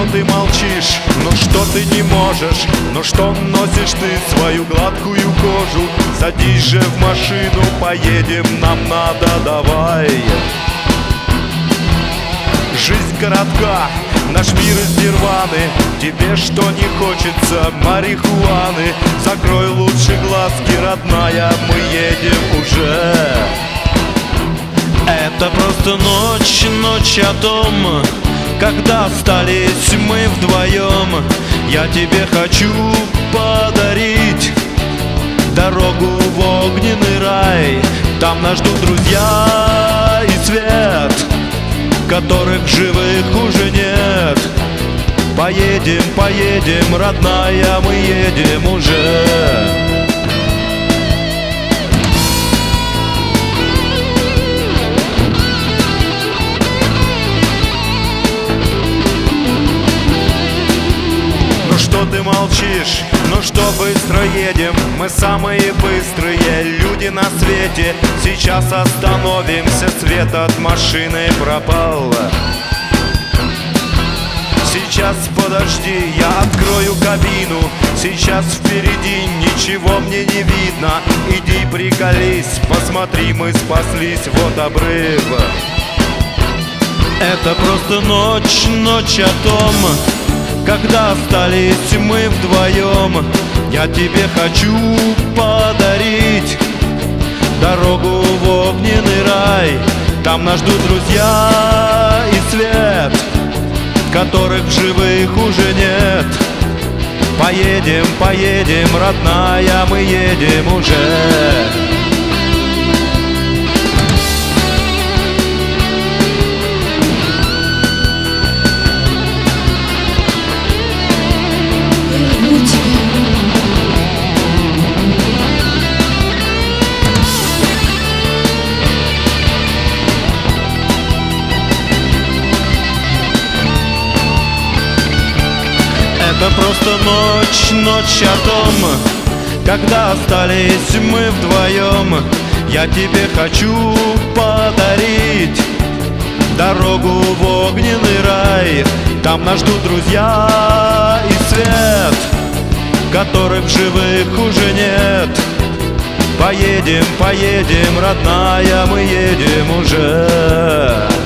ты молчишь? Ну что ты не можешь? Ну что носишь ты свою гладкую кожу? Садись же в машину, поедем, нам надо, давай. Жизнь коротка, наш мир из нирваны. Тебе что не хочется марихуаны? Закрой лучше глазки, родная, мы едем уже. Это просто ночь, ночь о том, когда остались мы вдвоем. Я тебе хочу подарить дорогу в огненный рай. Там нас ждут друзья и свет, которых живых уже нет. Поедем, поедем, родная, мы едем уже. Что ты молчишь? Ну что быстро едем? Мы самые быстрые люди на свете. Сейчас остановимся, свет от машины пропал. Сейчас подожди, я открою кабину. Сейчас впереди ничего мне не видно. Иди приколись, посмотри, мы спаслись, вот обрыв. Это просто ночь, ночь о том, когда остались мы вдвоем. Я тебе хочу подарить дорогу в огненный рай. Там нас ждут друзья и свет, которых живых уже нет. Поедем, поедем, родная, мы едем уже. Это просто ночь, ночь о том, когда остались мы вдвоем. Я тебе хочу подарить дорогу в огненный рай. Там нас ждут друзья и свет, которых живых уже нет. Поедем, поедем, родная, мы едем уже.